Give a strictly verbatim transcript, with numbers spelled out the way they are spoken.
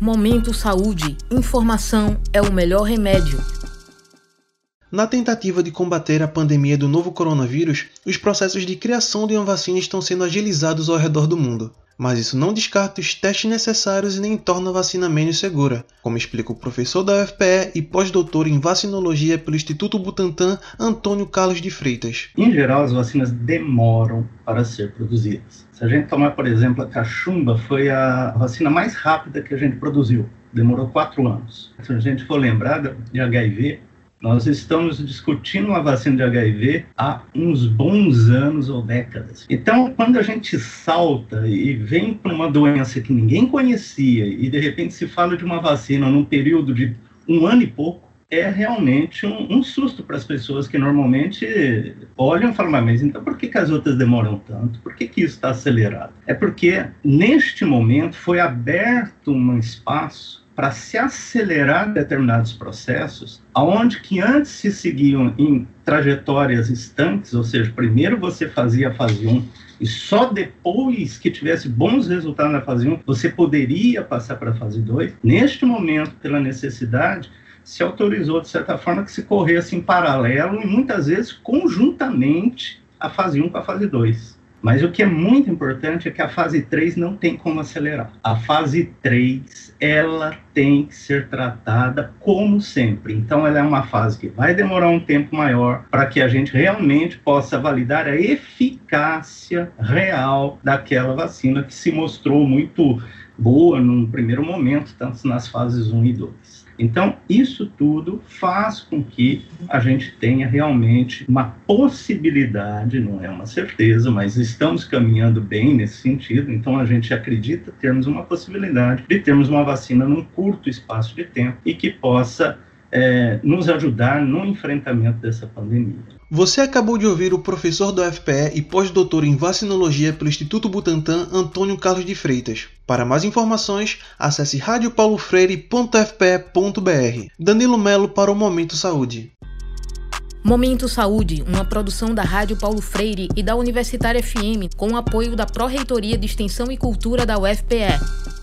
Momento Saúde. Informação é o melhor remédio. Na tentativa de combater a pandemia do novo coronavírus, os processos de criação de uma vacina estão sendo agilizados ao redor do mundo. Mas isso não descarta os testes necessários e nem torna a vacina menos segura, como explica o professor da U F P E e pós-doutor em vacinologia pelo Instituto Butantan, Antônio Carlos de Freitas. Em geral, as vacinas demoram para ser produzidas. Se a gente tomar, por exemplo, a cachumba, foi a vacina mais rápida que a gente produziu. Demorou quatro anos. Se a gente for lembrar de H I V, nós estamos discutindo uma vacina de H I V há uns bons anos ou décadas. Então, quando a gente salta e vem para uma doença que ninguém conhecia e de repente se fala de uma vacina num período de um ano e pouco, é realmente um, um susto para as pessoas que normalmente olham e falam, mas então por que, que as outras demoram tanto? Por que, que isso está acelerado? É porque neste momento foi aberto um espaço para se acelerar determinados processos, aonde que antes se seguiam em trajetórias estanques, ou seja, primeiro você fazia a fase um, e só depois que tivesse bons resultados na fase um, você poderia passar para a fase dois. Neste momento, pela necessidade, se autorizou, de certa forma, que se corresse em paralelo e muitas vezes conjuntamente a fase um com a fase dois. Mas o que é muito importante é que a fase três não tem como acelerar. A fase três, ela tem que ser tratada como sempre. Então, ela é uma fase que vai demorar um tempo maior para que a gente realmente possa validar a eficácia real daquela vacina que se mostrou muito boa num primeiro momento, tanto nas fases um e dois. Então, isso tudo faz com que a gente tenha realmente uma possibilidade, não é uma certeza, mas estamos caminhando bem nesse sentido, então a gente acredita termos uma possibilidade de termos uma vacina num curto espaço de tempo e que possa é, nos ajudar no enfrentamento dessa pandemia. Você acabou de ouvir o professor da U F P E e pós-doutor em vacinologia pelo Instituto Butantan, Antônio Carlos de Freitas. Para mais informações, acesse radio paulo freire ponto f p e ponto b r. Danilo Melo para o Momento Saúde. Momento Saúde, uma produção da Rádio Paulo Freire e da Universitária F M, com o apoio da Pró-Reitoria de Extensão e Cultura da U F P E.